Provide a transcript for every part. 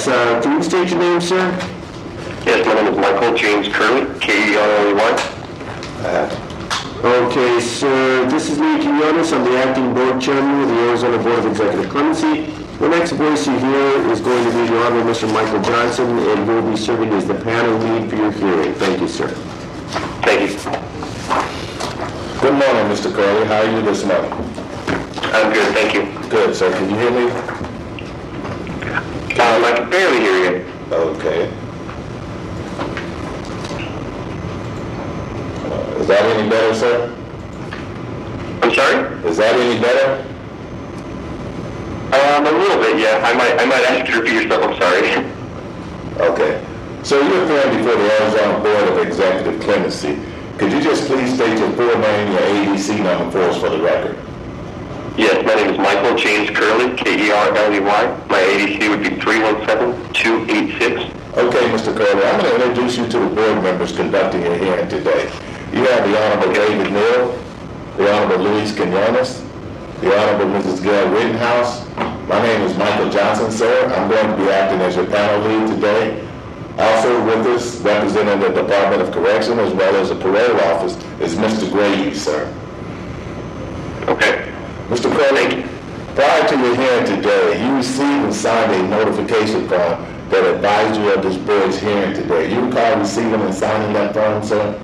Yes, can you state your name, sir? Yes, my name is Michael James Curley, K-E-R-L-E-Y. Okay, sir, this is Lee Quinones. I'm the acting board chairman of the Arizona Board of Executive Clemency. The next voice you hear is going to be the Honorable Mr. Michael Johnson, and will be serving as the panel lead for your hearing. Thank you, sir. Thank you. Good morning, Mr. Curley. How are you this morning? I'm good, thank you. Good, sir. Can you hear me? I can barely hear you. Okay. Is that any better, sir? I'm sorry? Is that any better? A little bit, yeah. I might ask you to repeat yourself, I'm sorry. Okay. So you're appearing before the Arizona Board of Executive Clemency. Could you just please state your full name, your ADC number for us for the record? Yes, my name is Michael James Curley, K-E-R-L-E-Y. My ADC would be 317-286. Okay, Mr. Curley, I'm going to introduce you to the board members conducting your hearing today. You have the Honorable David Neal, the Honorable Luis Quinones, the Honorable Mrs. Gail Rittenhouse. My name is Michael Johnson, sir. I'm going to be acting as your panel lead today. Also with us, representing the Department of Correction as well as the Parole Office, is Mr. Grady, sir. Okay. Mr. Curley, prior to your hearing today, you received and signed a notification form that advised you of this board's hearing today. You recall receiving and signing that form, sir?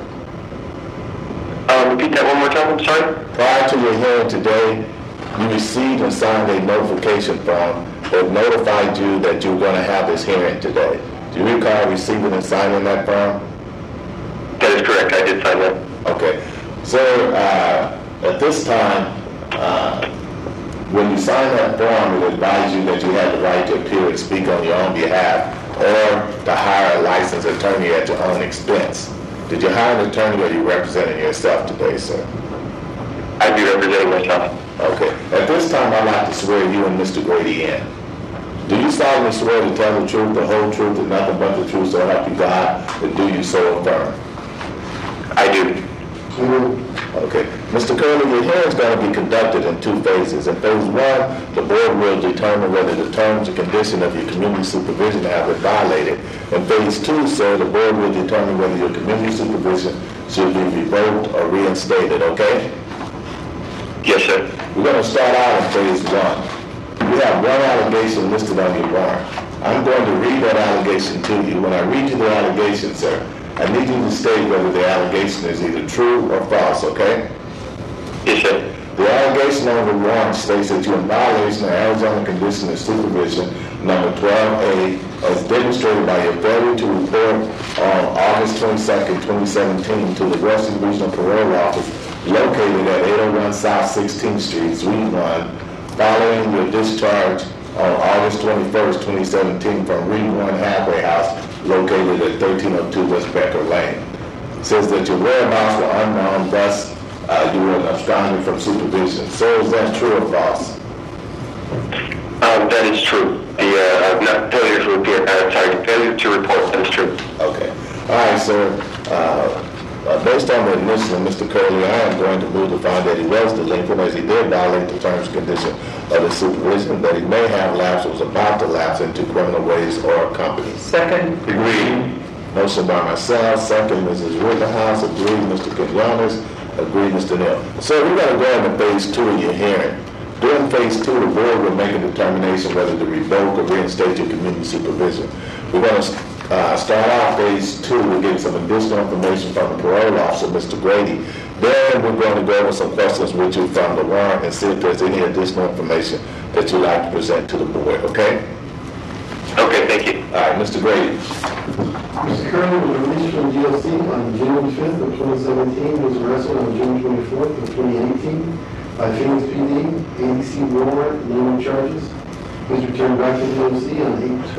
Repeat that one more time, I'm sorry? Prior to your hearing today, you received and signed a notification form that notified you that you were going to have this hearing today. Do you recall receiving and signing that form? That is correct, I did sign that. Okay. Sir, at this time, when you sign that form, it advised you that you had the right to appear and speak on your own behalf or to hire a licensed attorney at your own expense. Did you hire an attorney or are you representing yourself today, sir? I'd be representing myself. Okay. At this time, I'd like to swear you and Mr. Grady in. Do you solemnly swear to tell the truth, the whole truth, and nothing but the truth, so help you God, and do you so affirm? I do. Okay. Mr. Curley, your hearing is going to be conducted in two phases. In phase one, the board will determine whether the terms and conditions of your community supervision have been violated. In phase two, sir, the board will determine whether your community supervision should be revoked or reinstated, okay? Yes, sir. We're going to start out in phase one. You have one allegation listed on your warrant. I'm going to read that allegation to you. When I read you the allegation, sir, I need you to state whether the allegation is either true or false, okay? Yes, sir. The allegation on the warrant states that you're in violation of Arizona Condition of Supervision number 12A as demonstrated by your failure to report on August 22nd, 2017 to the Western Regional Parole Office located at 801 South 16th Street, Suite 1, following your discharge on August 21st, 2017 from Reed 1 Halfway House located at 1302 West Becker Lane. It says that your whereabouts were unknown, thus you were absconded from supervision. So is that true or false? That is true. Failure to report, that is true. Okay. All right, sir. Based on the admission of Mr. Curley, I am going to move to find that he was delinquent as he did violate the terms and conditions of his supervision, that he may have lapsed or was about to lapse into criminal ways or company. Second. Agreed. Motion by myself, second Mrs. Rittenhouse, agreed Mr. Quinones, agreed Mr. Neal. So we're going to go into phase two of your hearing. During phase two, the board will make a determination whether to revoke or reinstate your community supervision. We're going to start out phase two with getting some additional information from the parole officer, Mr. Grady. Then we're going to go over some questions with you from the warrant and see if there's any additional information that you'd like to present to the board, okay? Okay, thank you. All right, Mr. Grady. Mr. Curley was released from GLC on June 5th of 2017. He was arrested on June 24th of 2018 by Phoenix PD, ADC warrant, no charges. He was returned back to GLC on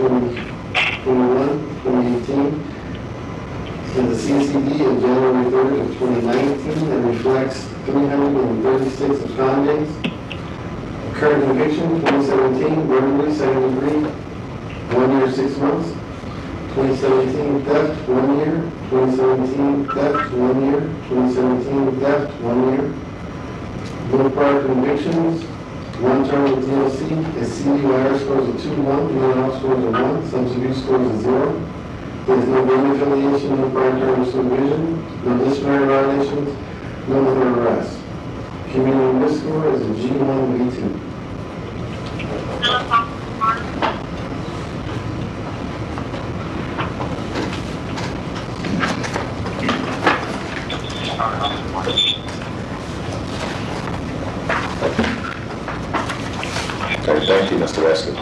8/21/2018 in the CCD of January 3rd of 2019 that reflects 336 abscondings. Current conviction, 2017, burglary, second degree, 1 year, 6 months. 2017 theft, 1 year. 2017 theft, 1 year. 2017 theft, 1 year. No prior convictions. One term with TLC, his CDYR scores a 2-1, mental scores a 1, substance abuse scores a 0. There's no gang affiliation, no prior term of supervision, no disciplinary violations, no other arrests. Community risk score is a G1 V2. Okay, thank you, Mr. Wesley.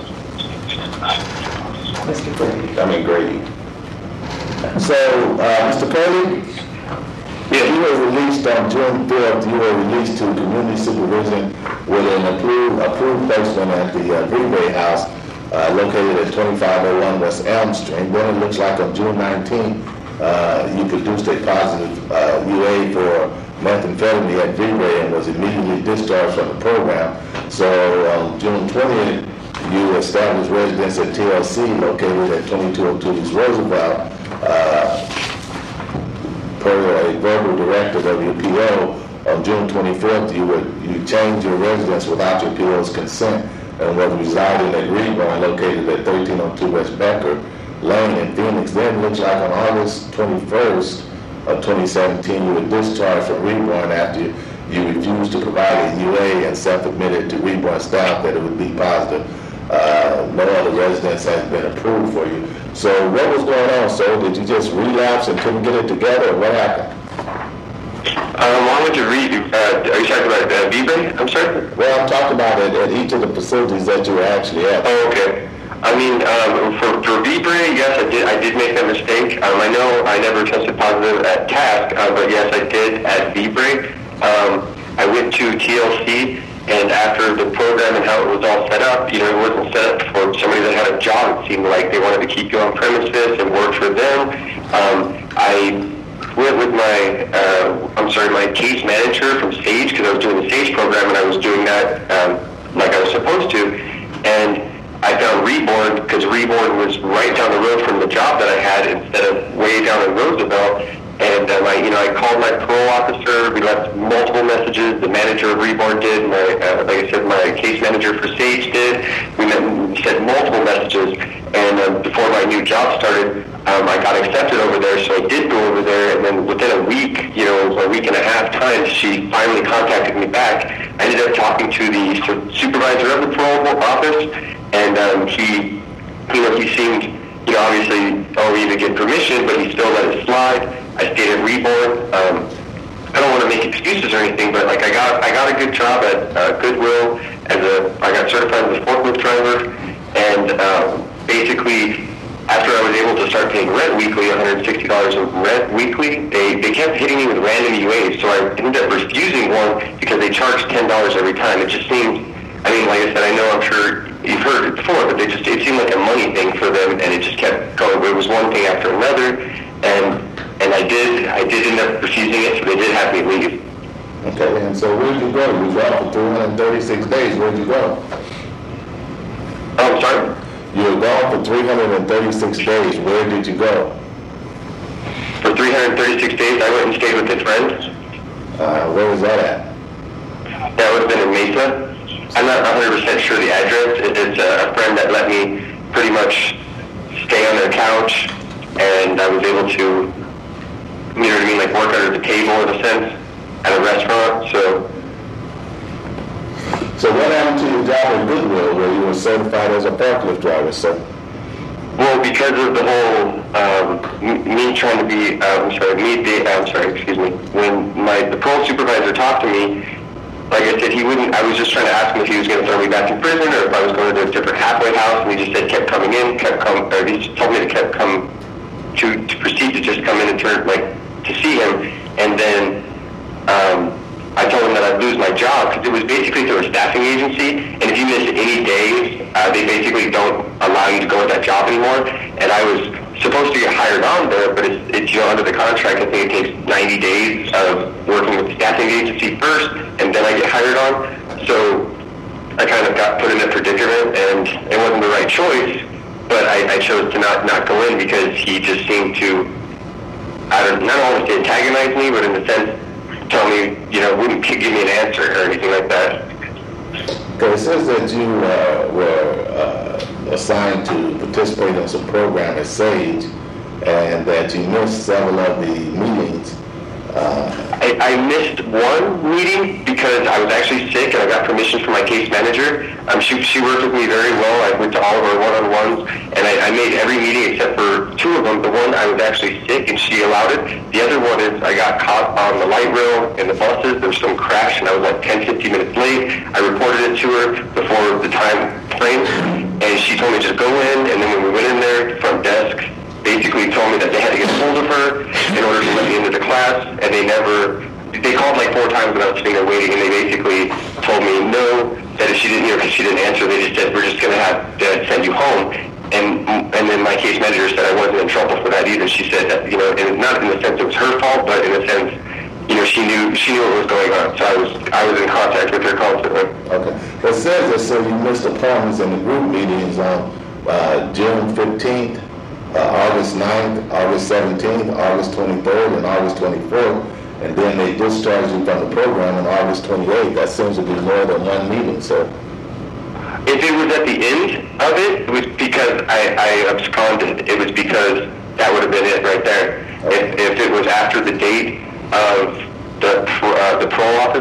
Grady. So, Mr. Curley? Yeah, you were released on June 5th. You were released to community supervision with an approved placement at the Greenway House located at 2501 West Elm Street. Then it looks like on June 19th, you produced a positive UA for methamphetamine at Greenway and was immediately discharged from the program. So on June 20th, you established residence at TLC located at 2202 East Roosevelt. Per a verbal directive of your PO, on June 24th, you changed your residence without your PO's consent and was residing at Reborn, located at 1302 West Becker Lane in Phoenix. Then it looks like on August 21st of 2017, you were discharged from Reborn after you refused to provide a UA and self-admitted to Reborn staff that it would be positive. No other residence has been approved for you. So what was going on, sir? Did you just relapse and couldn't get it together, or what happened? Why would you read? Are you talking about Vibre? I'm sorry? Well, I'm talking about it at each of the facilities that you were actually at. Oh, okay. I mean, for Vibre, yes, I did make that mistake. I know I never tested positive at TASC, but yes, I did at Vibre. I went to TLC, and after the program and how it was all set up, it wasn't set up for somebody that had a job. It seemed like they wanted to keep you on premises and work for them. I went with my case manager from SAGE, because I was doing the SAGE program, and I was doing that like I was supposed to. And I found Reborn, because Reborn was right down the road from the job that I had instead of way down in Roosevelt. And I called my parole officer. We left multiple messages. The manager of Reborn did. Like I said, my case manager for SAGE did. We sent multiple messages. And before my new job started, I got accepted over there. So I did go over there. And then within a week, it was a week and a half time, she finally contacted me back. I ended up talking to the supervisor of the parole office, and he seemed, obviously already to get permission, but he still let it slide. I stayed at Reborn. I don't want to make excuses or anything, but I got a good job at Goodwill I got certified as a forklift driver, and basically after I was able to start paying rent weekly, $160 of rent weekly, they kept hitting me with random UAs, so I ended up refusing one because they charged $10 every time. It just seemed, like I said, I know I'm sure you've heard it before, but it seemed like a money thing for them, and it just kept going. It was one thing after another, and I did end up refusing it, so they did have me leave. Okay, and so where'd you go? You were out for 336 days. Where'd you go? Oh, I'm sorry? You were gone for 336 days. Where did you go? For 336 days, I went and stayed with a friend. Where was that at? That would have been in Mesa. I'm not 100% sure the address. It's a friend that let me pretty much stay on their couch, and I was able to, work under the table in a sense at a restaurant. So what happened to your job at Goodwill where you were certified as a forklift driver, sir? Well, because of the whole me trying to be, when the parole supervisor talked to me, like I said, I was just trying to ask him if he was going to throw me back in prison or if I was going to a different halfway house, and he just said kept coming in, or he just told me to proceed to just come in and to see him, and then I told him that I'd lose my job because it was basically through a staffing agency, and if you miss any days, they basically don't allow you to go with that job anymore. And I was supposed to get hired on there, but it's under the contract, I think it takes 90 days of working with the staffing agency first, and then I get hired on. So I kind of got put in a predicament, and it wasn't the right choice, but I chose to not go in because he just seemed to, not only to antagonize me, but in a sense, tell me, wouldn't give me an answer or anything like that. Okay, it says that you were assigned to participate in some program at SAGE, and that you missed several of the meetings. I missed one meeting because I was actually sick and I got permission from my case manager. She worked with me very well. I went to all of our one-on-ones and I made every meeting except for two of them. The one I was actually sick and she allowed it. The other one is I got caught on the light rail in the buses. There was some crash and I was like 10, 15 minutes late. I reported it to her before the time frame and she told me just go in, and then when we went in there, front desk basically told me that they had to get a hold of her in order to let me into the class, and they called like 4 times when I was sitting there waiting, and they basically told me no, that if she didn't, if she didn't answer, they just said, we're just going to have to send you home. And then my case manager said I wasn't in trouble for that either. She said that, and not in the sense it was her fault, but in the sense, she knew what was going on. So I was in contact with her constantly. Okay. Well, it says that so you missed appointments in the group meetings on June 15th, August 9th, August 17th, August 23rd, and August 24th, and then they discharged you from the program on August 28th. That seems to be more than one meeting, sir. If it was at the end of it, it was because I absconded. It was because that would have been it right there. If it was after the date of the parole office,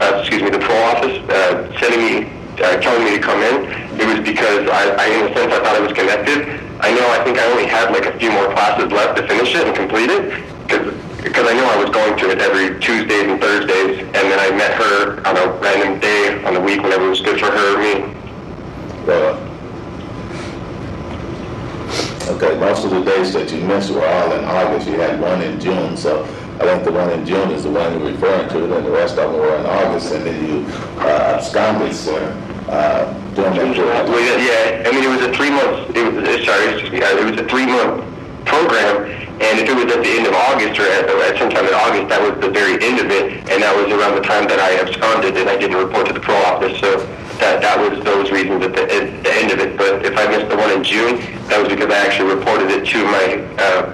sending me, telling me to come in, it was because I in a sense, I thought I was connected. I think I only had like a few more classes left to finish it and complete it, because I knew I was going to it every Tuesdays and Thursdays, and then I met her on a random day on the week whenever it was good for her or me. Okay, most of the dates that you missed were all in August. You had one in June, so I think the one in June is the one you're referring to, and the rest of them were in August, and then you absconded, sir, during that period. Well, yeah, it was a 3-month, it was a 3-month program, and if it was at the end of August or at some time in August, that was the very end of it, and that was around the time that I absconded and I didn't report to the parole office, so that was those reasons at the end of it. But if I missed the one in June, that was because I actually reported it to my,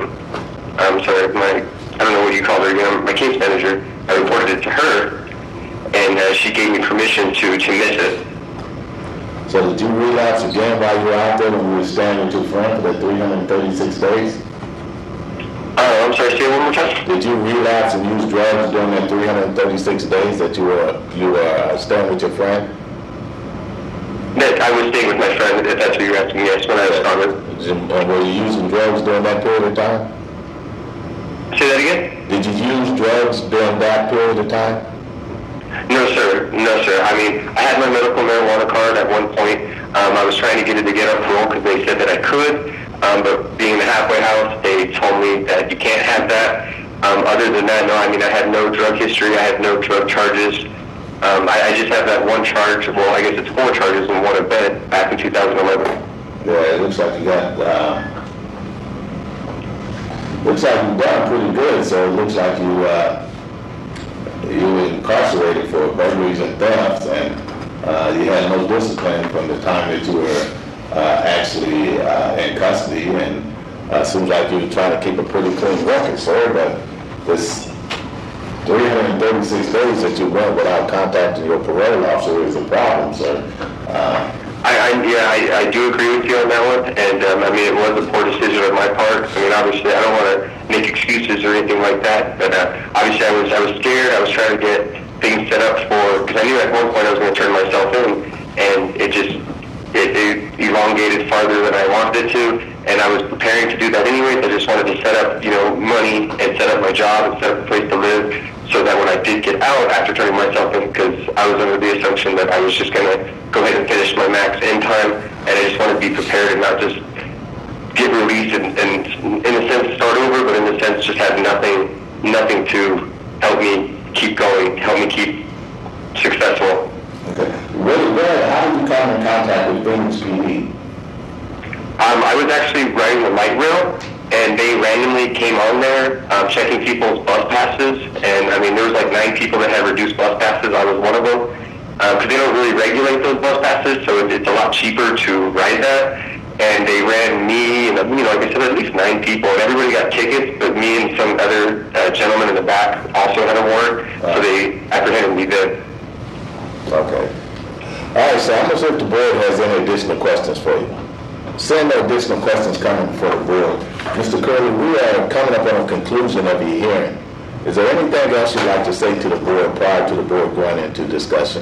I don't know what you call her, my case manager. I reported it to her, and she gave me permission to miss it. So did you relapse again while you were out there when you were staying with your friend for the 336 days? I'm sorry, say it one more time. Did you relapse and use drugs during that 336 days that you were staying with your friend? That I was staying with my friend, if that's what you're asking me, yes, when I was started. Were you using drugs during that period of time? Say that again? Did you use drugs during that period of time? No, sir. I mean, I had my medical marijuana card at one point. I was trying to get it to get on parole because they said that I could, but being in the halfway house, they told me that you can't have that. Other than that, no, I mean, I had no drug history. I had no drug charges. I just have that one charge. Well, I guess it's 4 charges and one event back in 2011. Yeah, it looks like you got, looks like you've done pretty good, so it looks like you were incarcerated for burglaries and thefts, and you had no discipline from the time that you were actually in custody, and it seems like you were trying to keep a pretty clean record, sir, but this 336 days that you went without contacting your parole officer is a problem, sir. I do agree with you on that one, and I mean, it was a poor decision on my part. I mean, obviously, I don't want to make excuses or anything like that, but obviously, I was scared. I was trying to get things set up because I knew at one point I was going to turn myself in, and it elongated farther than I wanted it to, and I was preparing to do that anyways. I just wanted to set up, money and set up my job and set up a place to live, so that when I did get out after turning myself in, because I was under the assumption that I was just going to go ahead and finish my max in time, and I just want to be prepared and not just get released and in a sense start over, but in a sense just have nothing to help me keep going, help me keep successful. Okay. How did you come in contact with Phoenix PD? I was actually riding the light rail, and they randomly came on there checking people's bus passes, and I mean there was like 9 people that had reduced bus passes. I was one of them, because they don't really regulate those bus passes, so it's a lot cheaper to ride that. And they ran me and like I said, at least 9 people, and everybody got tickets, but me and some other gentleman in the back also had a warrant, so they apprehended me then. Okay. All right, so I'm going to see if the board has any additional questions for you. Seeing no additional questions coming before the board, Mr. Curley, we are coming up on a conclusion of your hearing. Is there anything else you'd like to say to the board prior to the board going into discussion?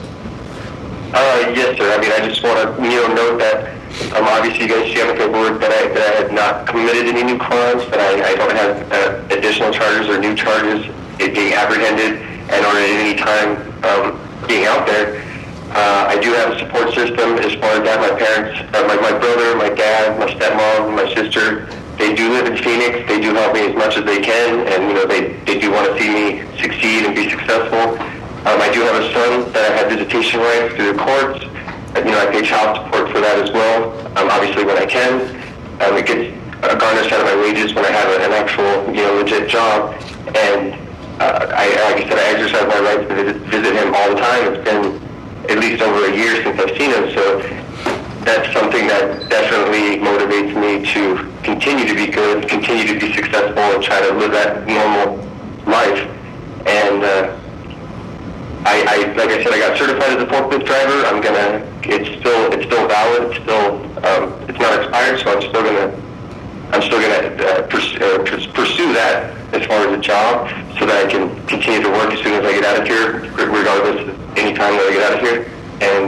Yes, sir. I mean, I just want to, note that obviously you guys see on the paperwork that I have not committed any new crimes, that I don't have additional charges or new charges being apprehended, and or at any time being out there. I do have a support system as far as that. My parents, my brother, my dad, my stepmom, my sister, they do live in Phoenix. They do help me as much as they can, and they do want to see me succeed and be successful. I do have a son that I have visitation rights through the courts. I pay child support for that as well. Obviously, when I can, it gets garnished out of my wages when I have an actual, legit job. And like I said, I exercise my rights to visit him all the time. It's been at least over a year since I've seen him, so that's something that definitely motivates me to continue to be good, continue to be successful, and try to live that normal life. And like I said, I got certified as a forklift driver. It's still valid. It's not expired, so I'm still gonna pursue that as far as a job, so that I can continue to work as soon as I get out of here, regardless of any time that I get out of here. And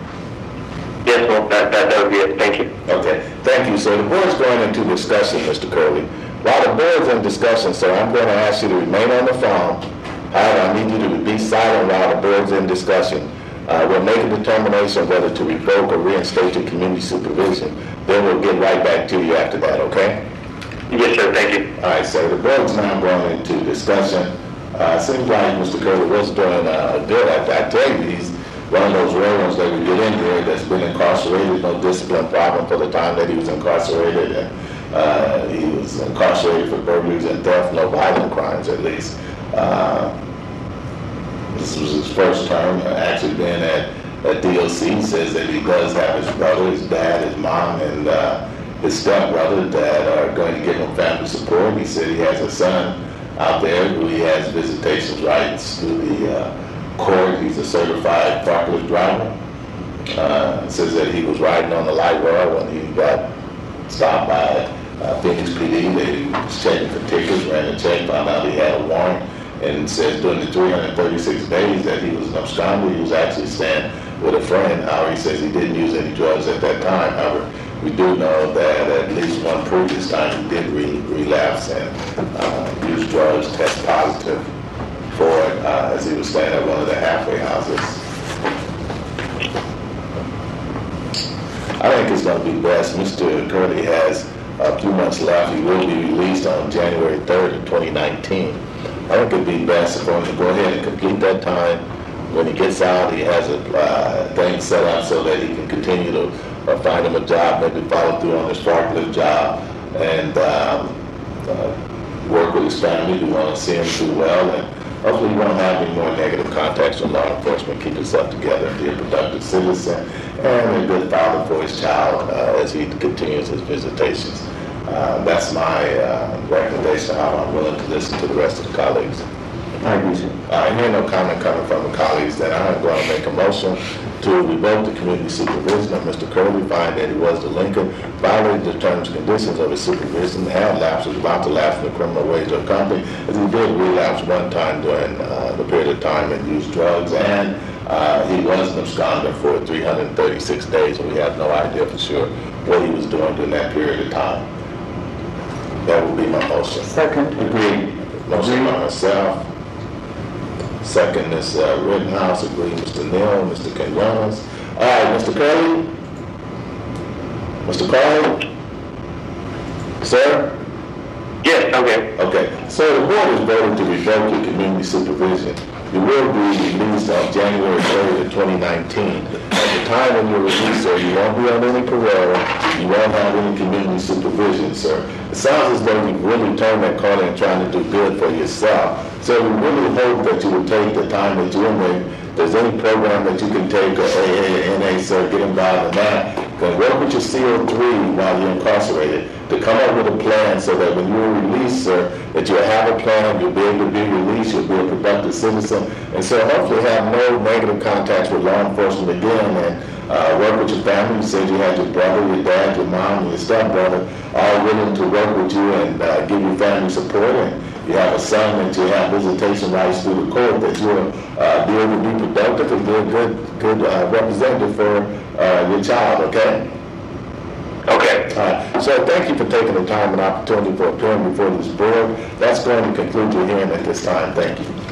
yes, well, that would be it. Thank you. Okay, thank you. So the board's going into discussion, Mr. Curley. While the board's in discussion, sir, I'm going to ask you to remain on the phone. However, I need you to be silent while the board's in discussion. We'll make a determination whether to revoke or reinstate your community supervision. Then we'll get right back to you after that, okay? Yes, sir. Thank you. All right, so the board's now going into discussion. Seems like Mr. Curley was doing good. I tell you, he's one of those railroads that we get in here that's been incarcerated, no discipline problem for the time that he was incarcerated. And he was incarcerated for burglaries and theft, no violent crimes at least. This was his first term, actually being at DLC. He says that he does have his brother, his dad, his mom, and his stepbrother that are going to give him family support. He said he has a son out there who he has visitation rights to the court. He's a certified forklift driver. Says that he was riding on the light rail when he got stopped by Phoenix PD. They was checking for tickets, ran a check, found out he had a warrant, and says during the 336 days that he was an absconder, he was actually staying with a friend. However, he says he didn't use any drugs at that time. However, we do know that at least one previous time he did relapse and use drugs, test positive for it as he was staying at one of the halfway houses. I think it's going to be best. Mr. Curley has a few months left. He will be released on January 3rd of 2019. I think it'd be best for him to go ahead and complete that time. When he gets out, he has a thing set up so that he can continue to find him a job, maybe follow through on his forklift job, and work with his family who want to see him do well. And hopefully he won't have any more negative contacts with law enforcement, keep himself together, and be a productive citizen, and a good father for his child as he continues his visitations. That's my recommendation, how I'm willing to listen to the rest of the colleagues. I agree, sir. I hear no comment coming from the colleagues, then I'm going to make a motion to revoke the community supervision of Mr. Curley, find that he was delinquent, violated the terms and conditions of his supervision, had lapsed, was about to lapse in the criminal wage of company, as he did relapse one time during the period of time and used drugs, and he was an absconder for 336 days, and we have no idea for sure what he was doing during that period of time. That would be my motion. Second. Agreed. Motion by myself. Second, Ms. Rittenhouse. Agreed, Mr. Neal, Mr. Quinones. All right, Mr. Curley. Mr. Curley? Sir? Yes, okay. Okay. So the board has voted to revoke your community supervision. You will be released on January 3rd of 2019. At the time when you're released, sir, you won't be on any parole. You won't have any community supervision, sir. It sounds as though you've really turned that corner and trying to do good for yourself. So we really hope that you will take the time that you're in there. If there's any program that you can take, or AA or NA, sir, get involved in that. Work with your CO3 while you're incarcerated to come up with a plan so that when you're released, sir, that you'll have a plan, you'll be able to be released, you'll be a productive citizen, and so hopefully have no negative contacts with law enforcement again, and work with your family. You said you had your brother, your dad, your mom, and your stepbrother all willing to work with you and give you family support, and you have a son that you have visitation rights through the court, that you'll be able to be productive and be a good representative for your child, okay? Okay. So thank you for taking the time and opportunity for appearing before this board. That's going to conclude your hearing at this time. Thank you.